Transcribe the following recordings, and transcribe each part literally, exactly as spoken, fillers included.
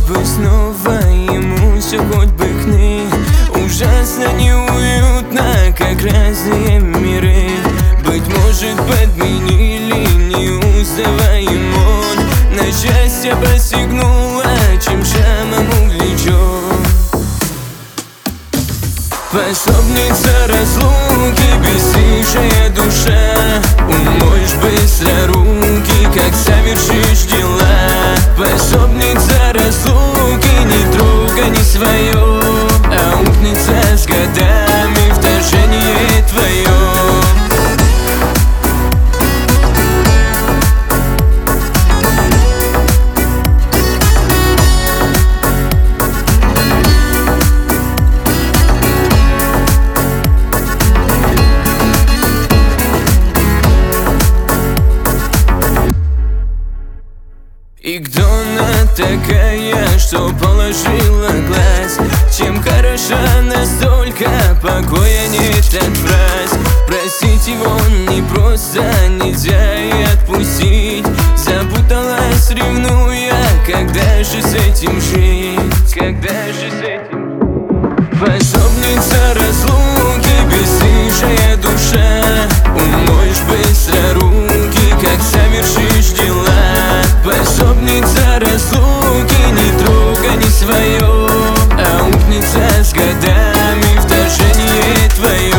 бы снова ему все хоть бы хны. Ужасно неуютно, как разные миры. Быть может, подменили, не узнаваем он. На счастье посягнуло, чем шамом увлечен. Пособница разлуки, бесстыжая душа. Умоешь быстро руки, как совершишь дела. Пособница разлуки, не трогай не свое, а укнется с годами вторжение твое. И кто она такая, что положила глаз? Чем хороша настолько, покоя нет от фраз. Простить его не просто, нельзя и отпустить. Запуталась, ревнуя, когда же с этим жить? Когда же с этим жить? Пособница разлуки, бесстыжая душа. Умоешь быстро руки, как совершишь дела. Пособница разлуки, не трогай не свое, а укнется с годами вторжение твое.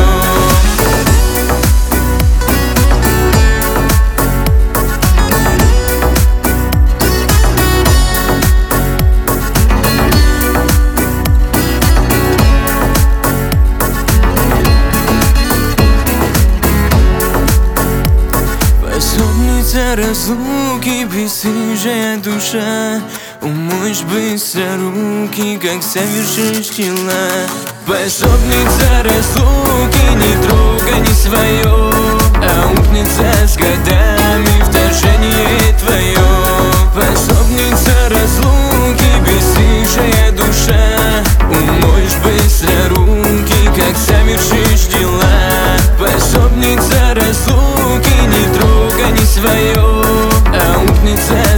Пособница разлуки, бесстыжая душа. Умоешь быстро руки, как совершишь дела. Пособница разлуки, не трогай не свое, а укнется с годами вторжение твое. Пособница разлуки, бесстыжая душа. Умоешь быстро руки, как совершишь дела. Пособница разлуки, не трогай не свое, а укнется